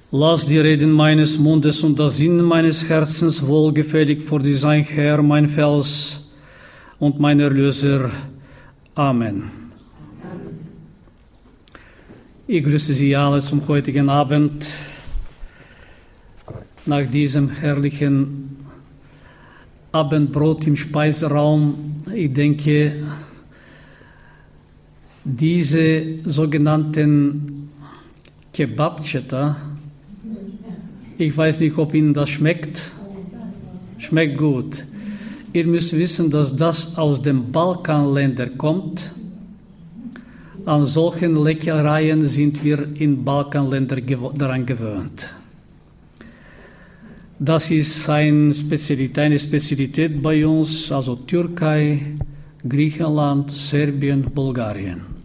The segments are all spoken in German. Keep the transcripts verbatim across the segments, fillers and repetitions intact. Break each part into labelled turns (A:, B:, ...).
A: Lass die Reden meines Mundes und das Sinnen meines Herzens wohlgefällig vor dir sein, Herr, mein Fels und mein Erlöser. Amen. Ich grüße Sie alle zum heutigen Abend nach diesem herrlichen Abendbrot im Speiseraum. Ich denke, diese sogenannten Kebabcheta, ich weiß nicht, ob Ihnen das schmeckt. Schmeckt gut. Ihr müsst wissen, dass das aus den Balkanländern kommt. An solchen Leckereien sind wir in Balkanländern gew- daran gewöhnt. Das ist eine Spezialität, eine Spezialität bei uns, also Türkei, Griechenland, Serbien, Bulgarien.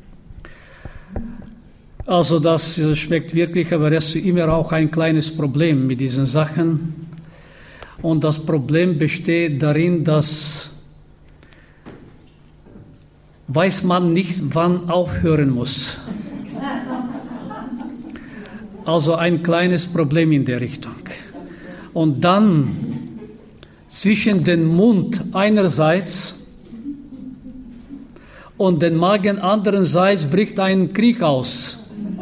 A: Also das schmeckt wirklich, aber es ist immer auch ein kleines Problem mit diesen Sachen. Und das Problem besteht darin, dass weiß man nicht, wann aufhören muss. Also ein kleines Problem in der Richtung. Und dann zwischen den Mund einerseits und den Magen andererseits bricht ein Krieg aus.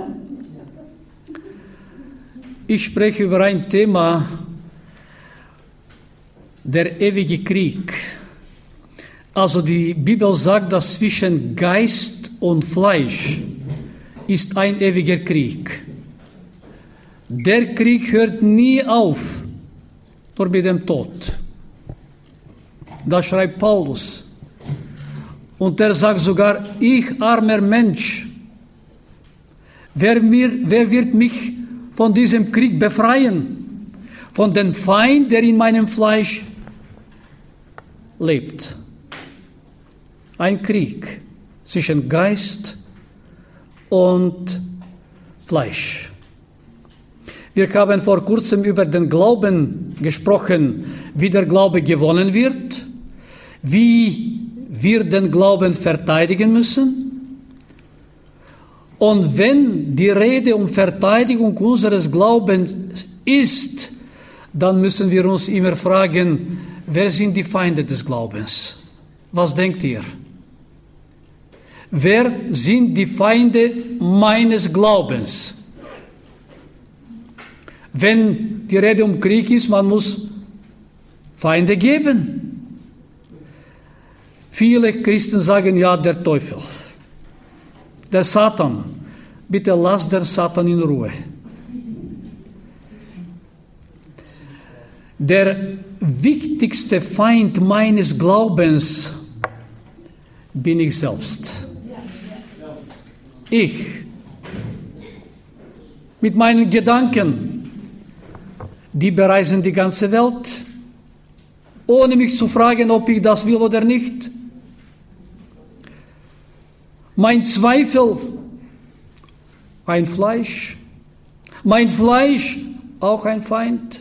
A: Ich spreche über ein Thema, der ewige Krieg. Also die Bibel sagt, dass zwischen Geist und Fleisch ist ein ewiger Krieg. Der Krieg hört nie auf, nur mit dem Tod. Das schreibt Paulus. Und er sagt sogar, ich armer Mensch, wer, mir, wer wird mich von diesem Krieg befreien? Von dem Feind, der in meinem Fleisch lebt. Ein Krieg zwischen Geist und Fleisch. Wir haben vor kurzem über den Glauben gesprochen, wie der Glaube gewonnen wird, wie wir den Glauben verteidigen müssen. Und wenn die Rede um Verteidigung unseres Glaubens ist, dann müssen wir uns immer fragen, wer sind die Feinde des Glaubens? Was denkt ihr? Wer sind die Feinde meines Glaubens? Wenn die Rede um Krieg ist, man muss Feinde geben. Viele Christen sagen, ja, der Teufel, der Satan. Bitte lasst den Satan in Ruhe. Der wichtigste Feind meines Glaubens bin ich selbst. Ich. Mit meinen Gedanken, die bereisen die ganze Welt, ohne mich zu fragen, ob ich das will oder nicht. Mein Zweifel, ein Fleisch. Mein Fleisch, auch ein Feind.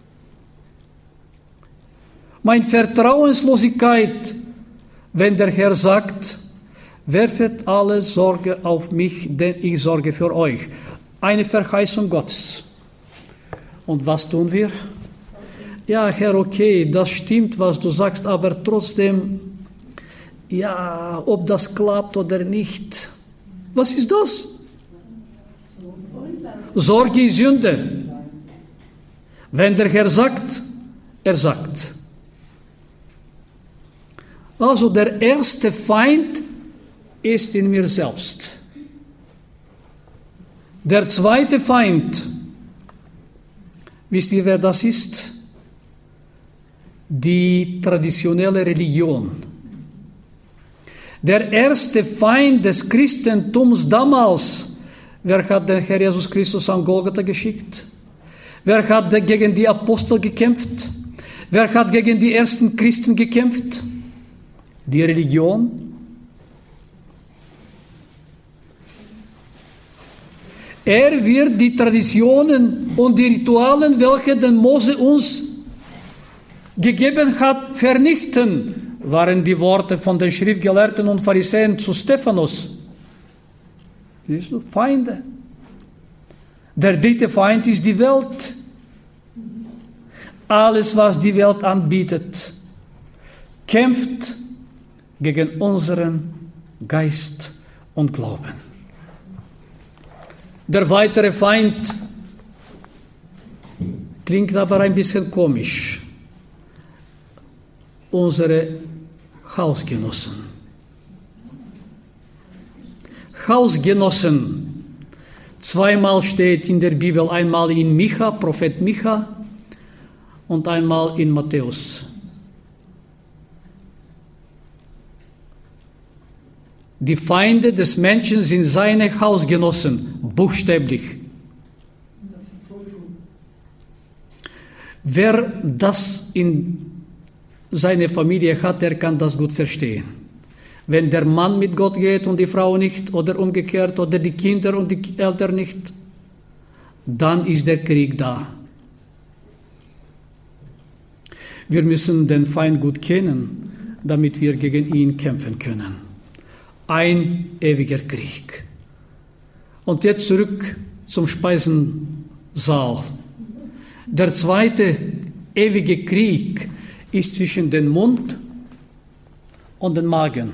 A: Meine Vertrauenslosigkeit, wenn der Herr sagt, werfet alle Sorge auf mich, denn ich sorge für euch. Eine Verheißung Gottes. Und was tun wir? Ja, Herr, okay, das stimmt, was du sagst, aber trotzdem, ja, ob das klappt oder nicht. Was ist das? Sorge ist Sünde. Wenn der Herr sagt, er sagt. Also der erste Feind ist in mir selbst. Der zweite Feind, wisst ihr, wer das ist? Die traditionelle Religion. Der erste Feind des Christentums damals, wer hat den Herr Jesus Christus an Golgatha geschickt? Wer hat gegen die Apostel gekämpft? Wer hat gegen die ersten Christen gekämpft? Die Religion. Er wird die Traditionen und die Ritualen, welche den Mose uns gegeben hat, vernichten, waren die Worte von den Schriftgelehrten und Pharisäern zu Stephanus. Siehst du, Feinde. Der dritte Feind ist die Welt. Alles, was die Welt anbietet, kämpft gegen unseren Geist und Glauben. Der weitere Feind klingt aber ein bisschen komisch. Unsere Hausgenossen. Hausgenossen. Zweimal steht in der Bibel, einmal in Micha, Prophet Micha, und einmal in Matthäus. Die Feinde des Menschen sind seine Hausgenossen, buchstäblich. Wer das in seiner Familie hat, der kann das gut verstehen. Wenn der Mann mit Gott geht und die Frau nicht, oder umgekehrt, oder die Kinder und die Eltern nicht, dann ist der Krieg da. Wir müssen den Feind gut kennen, damit wir gegen ihn kämpfen können. Ein ewiger Krieg. Und jetzt zurück zum Speisensaal. Der zweite ewige Krieg ist zwischen dem Mund und dem Magen.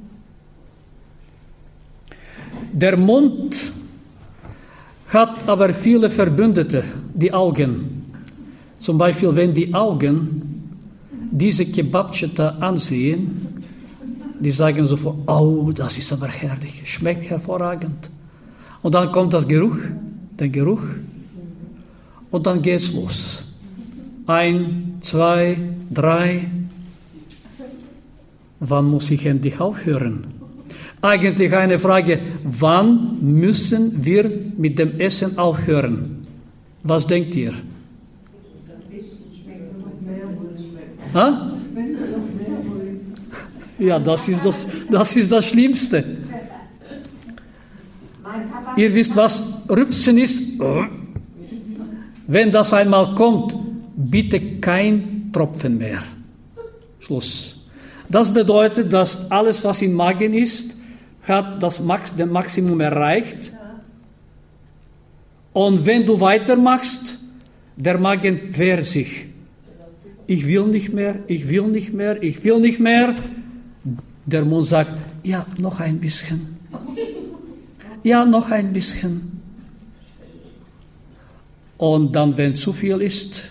A: Der Mund hat aber viele Verbündete, die Augen. Zum Beispiel, wenn die Augen diese Kebabcheta ansehen, die sagen sofort, oh, das ist aber herrlich, schmeckt hervorragend. Und dann kommt das Geruch, der Geruch, und dann geht's los. Ein, zwei, drei. Wann muss ich endlich aufhören? Eigentlich eine Frage, wann müssen wir mit dem Essen aufhören? Was denkt ihr? Ha? Ja, das ist das, das ist das Schlimmste. Ihr wisst, was Rübsen ist? Wenn das einmal kommt, bitte kein Tropfen mehr. Schluss. Das bedeutet, dass alles, was im Magen ist, hat das Max, den Maximum erreicht. Und wenn du weitermachst, der Magen wehrt sich. Ich will nicht mehr, ich will nicht mehr, ich will nicht mehr. Der Mund sagt, ja, noch ein bisschen. Ja, noch ein bisschen. Und dann, wenn zu viel ist,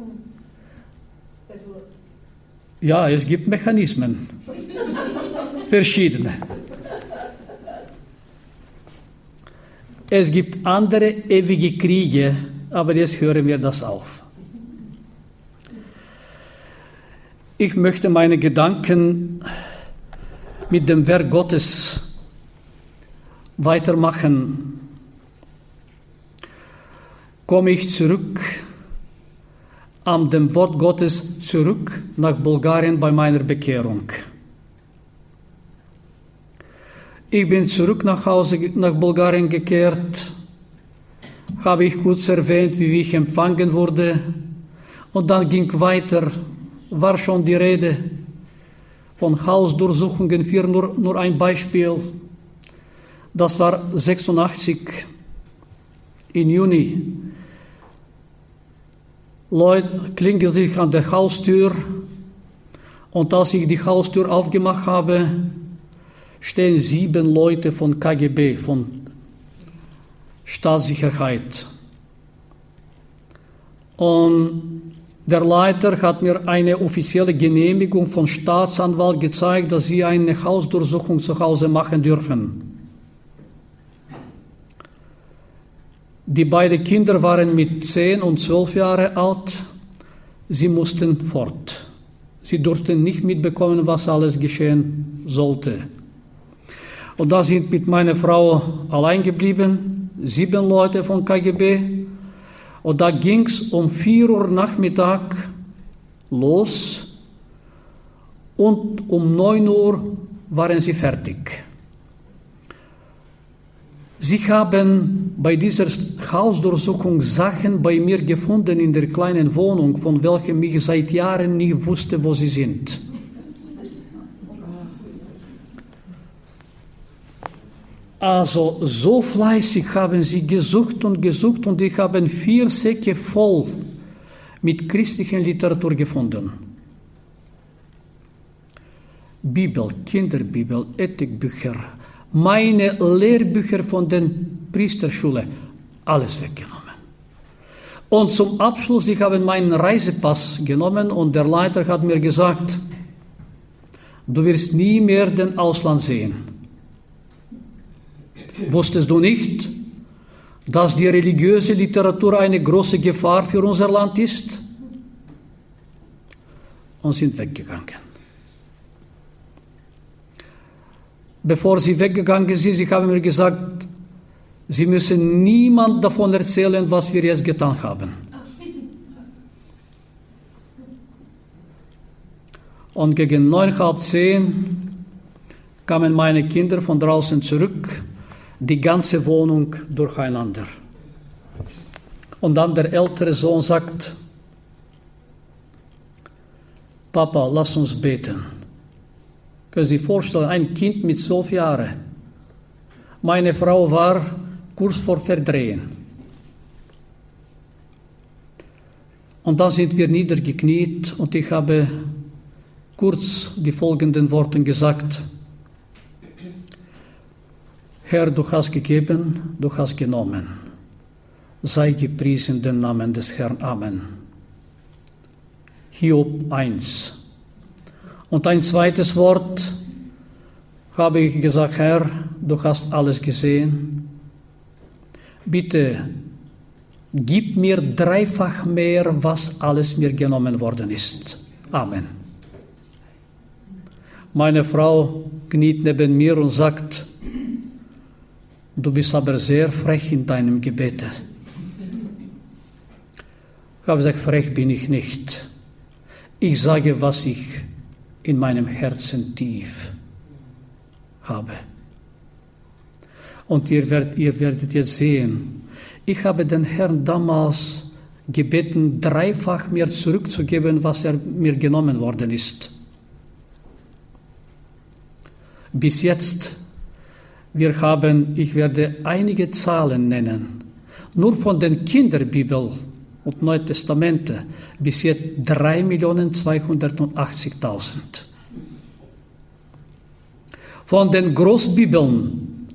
A: ja, es gibt Mechanismen. Verschiedene. Es gibt andere ewige Kriege, aber jetzt hören wir das auf. Ich möchte meine Gedanken mit dem Werk Gottes weitermachen. Komme ich zurück an dem Wort Gottes zurück nach Bulgarien bei meiner Bekehrung. Ich bin zurück nach Hause, nach Bulgarien gekehrt, habe ich kurz erwähnt, wie ich empfangen wurde, und dann ging weiter, war schon die Rede von Hausdurchsuchungen, für nur, nur ein Beispiel. Das war sechsundachtzig im Juni. Leute klingeln sich an der Haustür, und als ich die Haustür aufgemacht habe, stehen sieben Leute von K G B, von Staatssicherheit. Und der Leiter hat mir eine offizielle Genehmigung vom Staatsanwalt gezeigt, dass sie eine Hausdurchsuchung zu Hause machen dürfen. Die beiden Kinder waren mit zehn und zwölf Jahre alt. Sie mussten fort. Sie durften nicht mitbekommen, was alles geschehen sollte. Und da sind mit meiner Frau allein geblieben, sieben Leute von K G B. Und da ging es um vier Uhr Nachmittag los, und um neun Uhr waren sie fertig. Sie haben bei dieser Hausdurchsuchung Sachen bei mir gefunden in der kleinen Wohnung, von welchen ich seit Jahren nicht wusste, wo sie sind. Also so fleißig haben sie gesucht und gesucht und die haben vier Säcke voll mit christlicher Literatur gefunden. Bibel, Kinderbibel, Ethikbücher, meine Lehrbücher von der Priesterschule, alles weggenommen. Und zum Abschluss, ich habe meinen Reisepass genommen und der Leiter hat mir gesagt, du wirst nie mehr den Ausland sehen. Wusstest du nicht, dass die religiöse Literatur eine große Gefahr für unser Land ist? Und sind weggegangen. Bevor sie weggegangen sind, sie haben mir gesagt, sie müssen niemand davon erzählen, was wir jetzt getan haben. Und gegen neun, halb zehn kamen meine Kinder von draußen zurück, die ganze Wohnung durcheinander. Und dann der ältere Sohn sagt, Papa, lass uns beten. Können Sie sich vorstellen, ein Kind mit zwölf Jahren. Meine Frau war kurz vor Verdrehen. Und dann sind wir niedergekniet und ich habe kurz die folgenden Worte gesagt. Herr, du hast gegeben, du hast genommen. Sei gepriesen den Namen des Herrn. Amen. Hiob eins. Und ein zweites Wort habe ich gesagt, Herr, du hast alles gesehen. Bitte, gib mir dreifach mehr, was alles mir genommen worden ist. Amen. Meine Frau kniet neben mir und sagt, du bist aber sehr frech in deinem Gebet. Ich habe gesagt, frech bin ich nicht. Ich sage, was ich in meinem Herzen tief habe. Und ihr werdet, ihr werdet jetzt sehen, ich habe den Herrn damals gebeten, dreifach mir zurückzugeben, was er mir genommen worden ist. Bis jetzt, wir haben, ich werde einige Zahlen nennen, nur von den Kinderbibel und Neuen Testamente, bis jetzt drei Millionen zweihundertachtzigtausend. Von den Großbibeln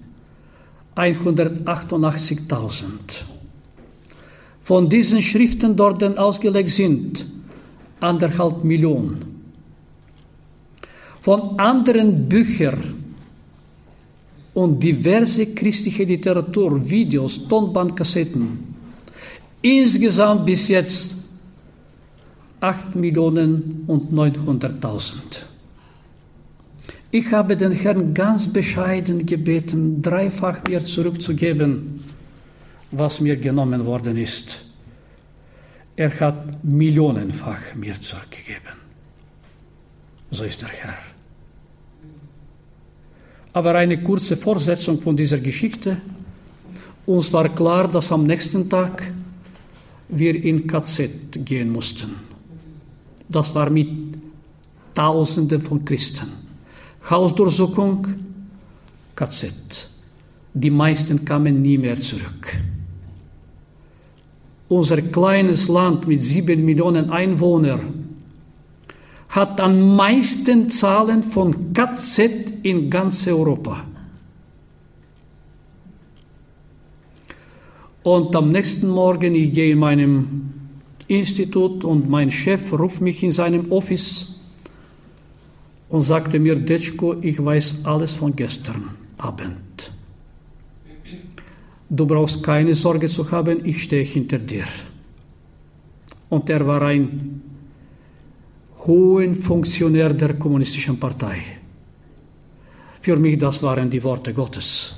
A: hundertachtundachtzigtausend. Von diesen Schriften dort ausgelegt sind anderthalb Millionen. Von anderen Büchern und diverse christliche Literatur, Videos, Tonbandkassetten, insgesamt bis jetzt acht Millionen und neunhunderttausend. Ich habe den Herrn ganz bescheiden gebeten, dreifach mir zurückzugeben, was mir genommen worden ist. Er hat millionenfach mir zurückgegeben. So ist der Herr. Aber eine kurze Fortsetzung von dieser Geschichte. Uns war klar, dass am nächsten Tag wir in K Z gehen mussten. Das war mit Tausenden von Christen. Hausdurchsuchung, K Z. Die meisten kamen nie mehr zurück. Unser kleines Land mit sieben Millionen Einwohnern hat am meisten Zahlen von K Z in ganz Europa. Und am nächsten Morgen, ich gehe in meinem Institut und mein Chef ruft mich in seinem Office und sagte mir, Detschko, ich weiß alles von gestern Abend. Du brauchst keine Sorge zu haben, ich stehe hinter dir. Und er war ein hoher Funktionär der Kommunistischen Partei. Für mich, das waren die Worte Gottes.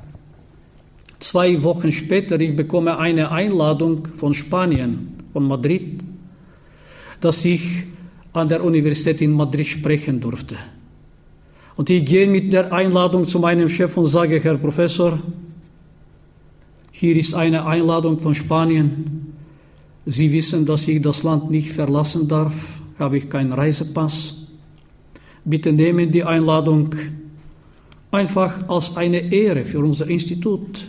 A: Zwei Wochen später, ich bekomme eine Einladung von Spanien, von Madrid, dass ich an der Universität in Madrid sprechen durfte. Und ich gehe mit der Einladung zu meinem Chef und sage, Herr Professor, hier ist eine Einladung von Spanien. Sie wissen, dass ich das Land nicht verlassen darf, habe ich keinen Reisepass. Bitte nehmen die Einladung Einfach als eine Ehre für unser Institut.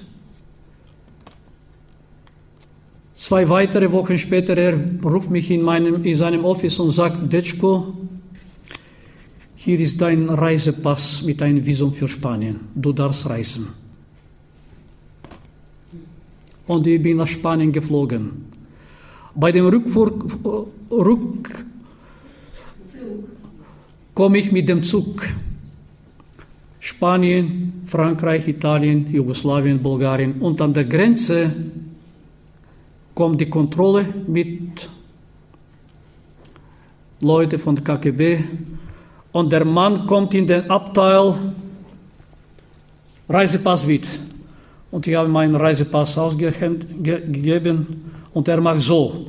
A: Zwei weitere Wochen später, er ruft mich in, meinem, in seinem Office und sagt, Detschko, hier ist dein Reisepass mit einem Visum für Spanien. Du darfst reisen. Und ich bin nach Spanien geflogen. Bei dem Rückflug Rück, komme ich mit dem Zug. Spanien, Frankreich, Italien, Jugoslawien, Bulgarien. Und an der Grenze kommt die Kontrolle mit Leuten von der K G B. Und der Mann kommt in den Abteil, Reisepass mit. Und ich habe meinen Reisepass ausgegeben und er macht so.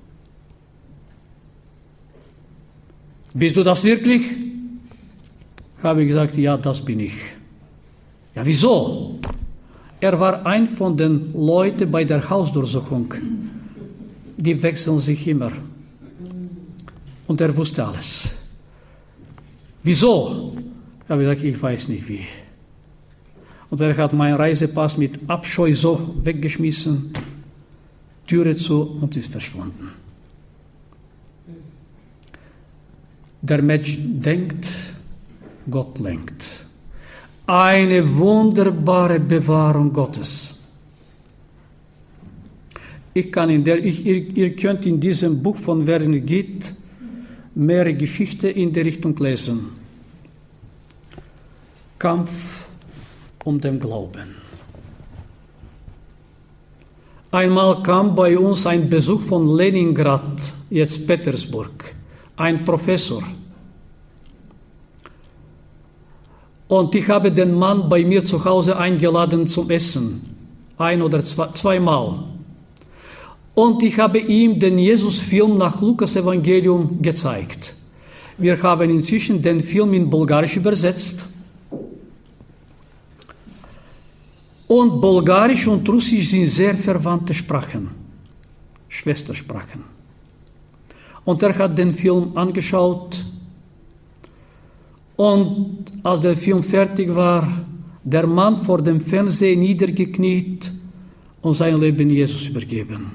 A: Bist du das wirklich? Habe ich gesagt, ja, das bin ich. Ja, wieso? Er war ein von den Leuten bei der Hausdurchsuchung. Die wechseln sich immer. Und er wusste alles. Wieso? Ich habe gesagt, ich weiß nicht wie. Und er hat meinen Reisepass mit Abscheu so weggeschmissen, Türe zu und ist verschwunden. Der Mensch denkt, Gott lenkt. Eine wunderbare Bewahrung Gottes. Ich kann in der, ich, ihr, ihr könnt in diesem Buch von Werner Gitt mehrere Geschichten in der Richtung lesen. Kampf um den Glauben. Einmal kam bei uns ein Besuch von Leningrad, jetzt Petersburg, ein Professor. Und ich habe den Mann bei mir zu Hause eingeladen zum Essen, ein oder zwei, zweimal. Und ich habe ihm den Jesus-Film nach Lukas-Evangelium gezeigt. Wir haben inzwischen den Film in Bulgarisch übersetzt. Und Bulgarisch und Russisch sind sehr verwandte Sprachen, Schwestersprachen. Und er hat den Film angeschaut. Und als der Film fertig war, der Mann vor dem Fernseher niedergekniet und sein Leben Jesus übergeben.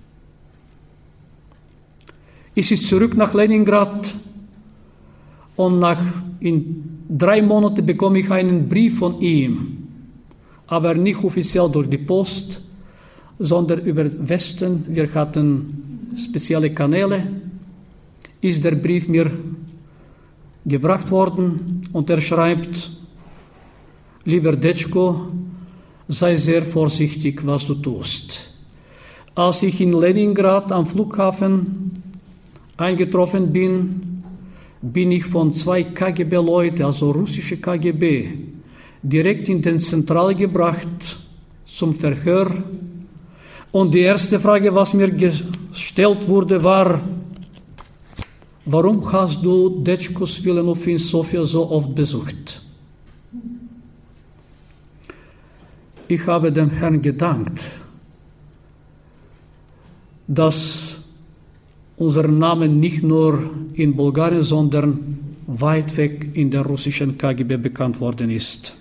A: Ich ist zurück nach Leningrad und nach, in drei Monaten bekomme ich einen Brief von ihm, aber nicht offiziell durch die Post, sondern über Westen. Wir hatten spezielle Kanäle. Ist der Brief mir gebracht worden und er schreibt, lieber Detschko, sei sehr vorsichtig, was du tust. Als ich in Leningrad am Flughafen eingetroffen bin, bin ich von zwei K G B-Leuten, also russische K G B, direkt in den Zentrale gebracht zum Verhör. Und die erste Frage, was mir gestellt wurde, war, warum hast du Detschkos Villeneuve in Sofia so oft besucht? Ich habe dem Herrn gedankt, dass unser Name nicht nur in Bulgarien, sondern weit weg in der russischen K G B bekannt worden ist.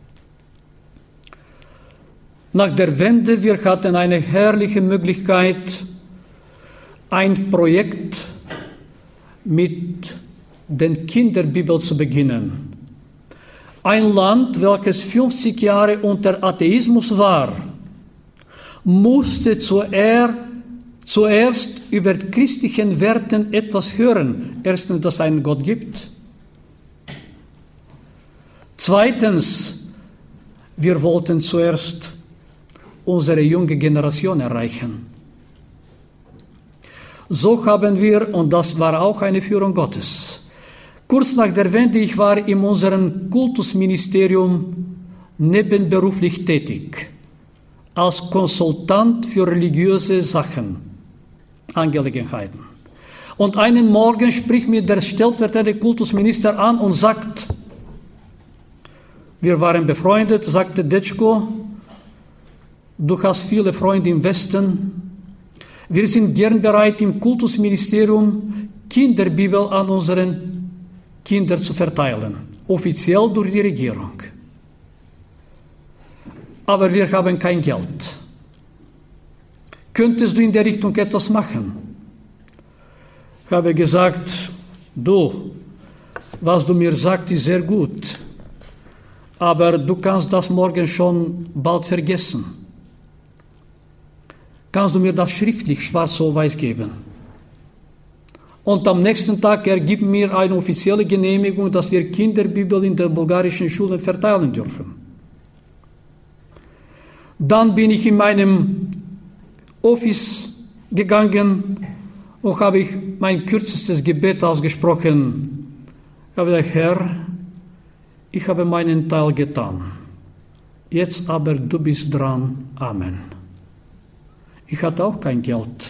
A: Nach der Wende, wir hatten eine herrliche Möglichkeit, ein Projekt mit den Kinderbibel zu beginnen. Ein Land, welches fünfzig Jahre unter Atheismus war, musste zuerst, zuerst über christlichen Werten etwas hören. Erstens, dass es einen Gott gibt. Zweitens, wir wollten zuerst unsere junge Generation erreichen. So haben wir, und das war auch eine Führung Gottes, kurz nach der Wende, ich war in unserem Kultusministerium nebenberuflich tätig, als Konsultant für religiöse Sachen, Angelegenheiten. Und einen Morgen spricht mir der stellvertretende Kultusminister an und sagt, wir waren befreundet, sagte Detschko, du hast viele Freunde im Westen. Wir sind gern bereit, im Kultusministerium Kinderbibel an unseren Kinder zu verteilen, offiziell durch die Regierung. aber wir haben kein Geld. Könntest du in der Richtung etwas machen? Ich habe gesagt, du, was du mir sagst, ist sehr gut, aber du kannst das morgen schon bald vergessen. Kannst du mir das schriftlich schwarz auf weiß geben? Und am nächsten Tag ergibt mir eine offizielle Genehmigung, dass wir Kinderbibel in der bulgarischen Schule verteilen dürfen. Dann bin ich in meinem Office gegangen und habe ich mein kürzestes Gebet ausgesprochen. Ich habe gesagt, Herr, ich habe meinen Teil getan. Jetzt aber du bist dran. Amen. Ich hatte auch kein Geld.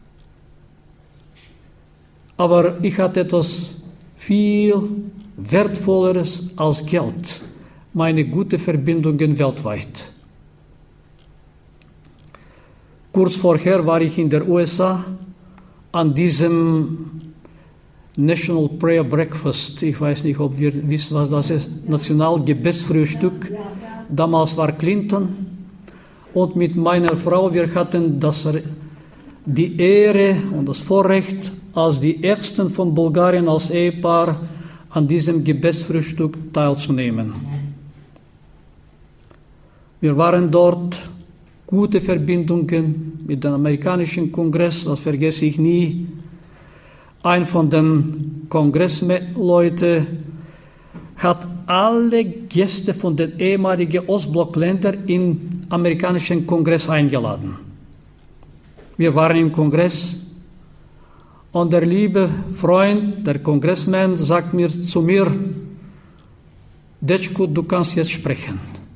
A: Aber ich hatte etwas viel Wertvolleres als Geld. Meine guten Verbindungen weltweit. Kurz vorher war ich in der U S A an diesem National Prayer Breakfast. Ich weiß nicht, ob wir wissen, was das ist. Nationalgebetsfrühstück. Damals war Clinton. Und mit meiner Frau, wir hatten das, die Ehre und das Vorrecht, als die Ersten von Bulgarien als Ehepaar an diesem Gebetsfrühstück teilzunehmen. Wir waren dort, gute Verbindungen mit dem amerikanischen Kongress, das vergesse ich nie. Ein von den Kongressleuten hat alle Gäste von den ehemaligen Ostblockländern im amerikanischen Kongress eingeladen. Wir waren im Kongress und der liebe Freund, der Kongressmann, sagt mir zu mir, Dečko, du kannst jetzt sprechen.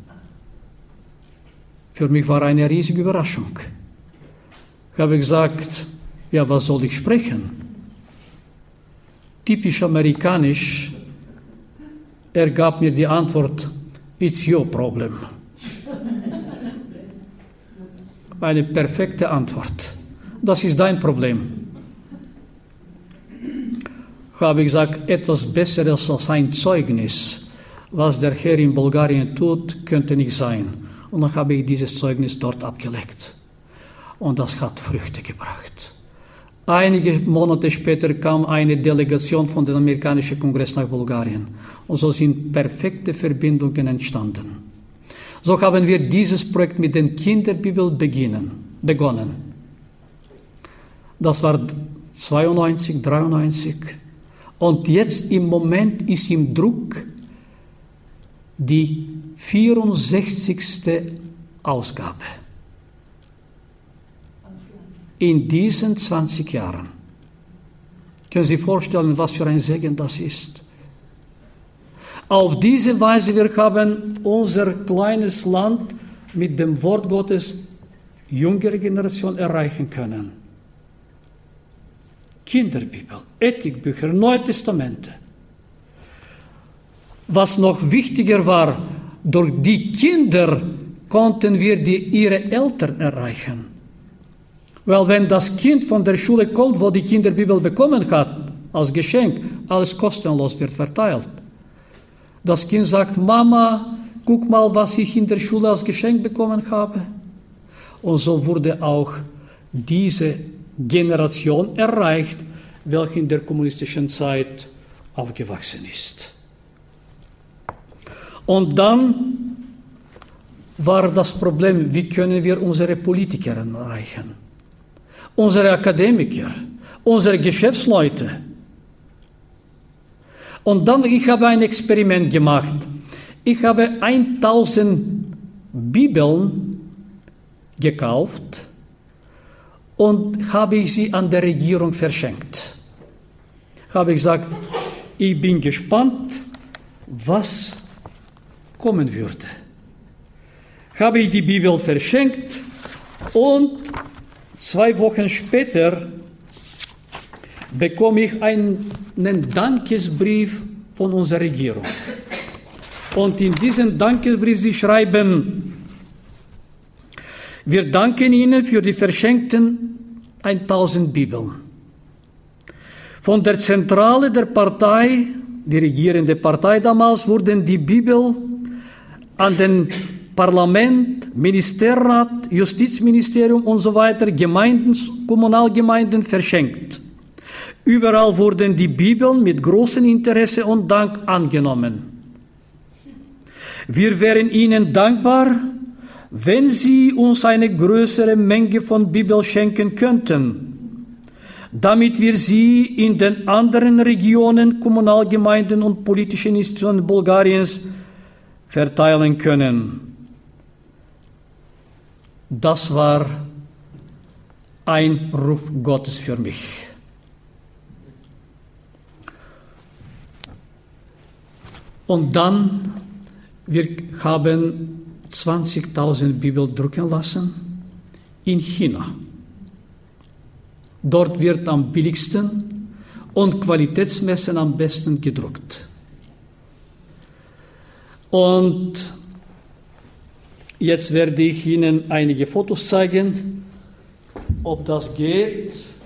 A: Für mich war eine riesige Überraschung. Ich habe gesagt, ja, was soll ich sprechen? Typisch amerikanisch, er gab mir die Antwort, it's your problem. Eine perfekte Antwort. Das ist dein Problem. Ich habe gesagt, etwas Besseres als ein Zeugnis, was der Herr in Bulgarien tut, könnte nicht sein. Und dann habe ich dieses Zeugnis dort abgelegt. Und das hat Früchte gebracht. Einige Monate später kam eine Delegation von dem amerikanischen Kongress nach Bulgarien. Und so sind perfekte Verbindungen entstanden. So haben wir dieses Projekt mit den Kinderbibel beginnen, begonnen. Das war zweiundneunzig, dreiundneunzig. Und jetzt im Moment ist im Druck die vierundsechzigste Ausgabe. In diesen zwanzig Jahren. Können Sie sich vorstellen, was für ein Segen das ist? Auf diese Weise, wir haben unser kleines Land mit dem Wort Gottes jüngere Generation erreichen können. Kinderbibel, Ethikbücher, Neue Testamente. Was noch wichtiger war, durch die Kinder konnten wir die, ihre Eltern erreichen. Weil wenn das Kind von der Schule kommt, wo die Kinderbibel bekommen hat, als Geschenk, alles kostenlos wird verteilt. Das Kind sagt, Mama, guck mal, was ich in der Schule als Geschenk bekommen habe. Und so wurde auch diese Generation erreicht, welche in der kommunistischen Zeit aufgewachsen ist. Und dann war das Problem, wie können wir unsere Politiker erreichen? Unsere Akademiker, unsere Geschäftsleute. Und dann, ich habe ein Experiment gemacht. Ich habe tausend Bibeln gekauft und habe ich sie an der Regierung verschenkt. Habe ich gesagt, ich bin gespannt, was kommen würde. Habe ich die Bibel verschenkt und zwei Wochen später bekomme ich einen Dankesbrief von unserer Regierung. Und in diesem Dankesbrief sie schreiben, wir danken Ihnen für die verschenkten tausend Bibeln. Von der Zentrale der Partei, die regierende Partei damals, wurden die Bibel an den Parlament, Ministerrat, Justizministerium und so weiter, Gemeinden, Kommunalgemeinden verschenkt. Überall wurden die Bibeln mit großem Interesse und Dank angenommen. Wir wären Ihnen dankbar, wenn Sie uns eine größere Menge von Bibel schenken könnten, damit wir sie in den anderen Regionen, Kommunalgemeinden und politischen Institutionen Bulgariens verteilen können. Das war ein Ruf Gottes für mich. Und dann, wir haben zwanzigtausend Bibel drucken lassen in China. Dort wird am billigsten und qualitätsmäßig am besten gedruckt. Und jetzt werde ich Ihnen einige Fotos zeigen, ob das geht.